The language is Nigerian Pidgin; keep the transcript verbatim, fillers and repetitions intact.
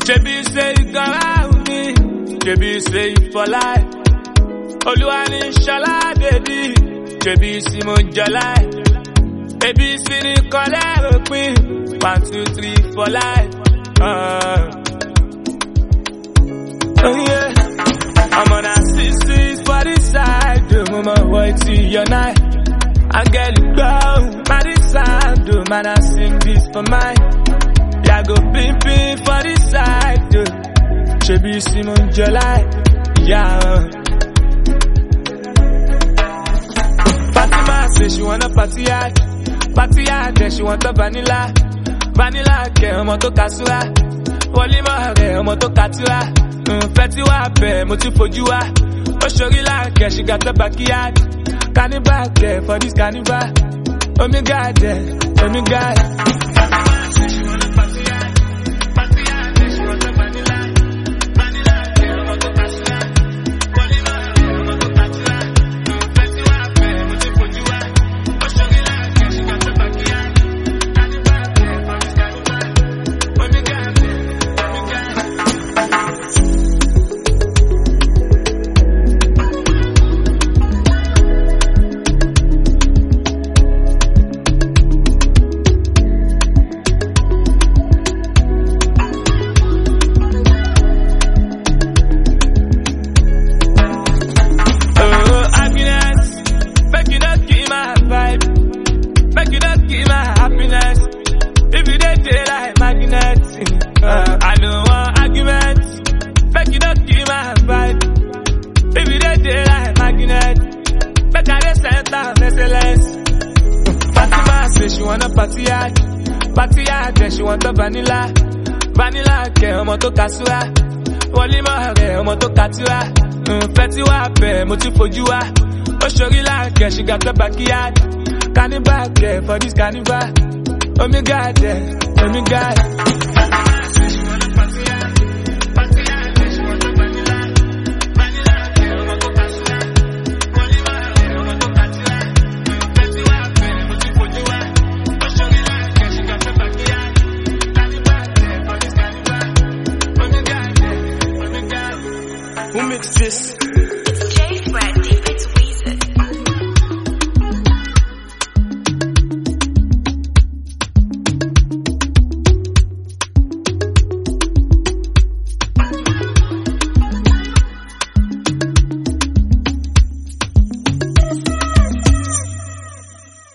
Shebi say you gon' ride with me. Shebi say you for life. Oluwani Shola baby. Shebi si mo jolai. A B C ni kọ́lẹ́ òpin. One two three for life. Uh. Oh yeah. I'm on a six six for this side. Do mama boy to your night. I get it down. My this side. Do man I sing this for mine. Yeah go ping ping for this side. Do. Shebi si mo jolai. Yeah. Fatima say she wanna party hard. Party hard, then she want a vanilla. Vanilla, ke ọmọ tó kasura. Wọlé mọ́ rẹ̀ ọmọ tó katura. Nfẹ́ tí wàá bẹ̀ mo ti fojú wa. Ó ṣorí láàkẹ́, she got the backyard. Carnival kẹ̀ for this carnival. Omi gàdẹ̀, omi gàdẹ̀. She wanna party hard, party hard, then she want a vanilla. Vanilla, ke ọmọ tó kasura. Wọlé mọ́ rẹ̀ ọmọ tó katura. Nfẹ́ tí wàá bẹ̀ mo ti fojú wa. Ó ṣorí láàkẹ́, she got the backyard. Carnival kẹ̀ for this carnival. Omi gàdẹ̀, omi gàdẹ̀. Who mixed this?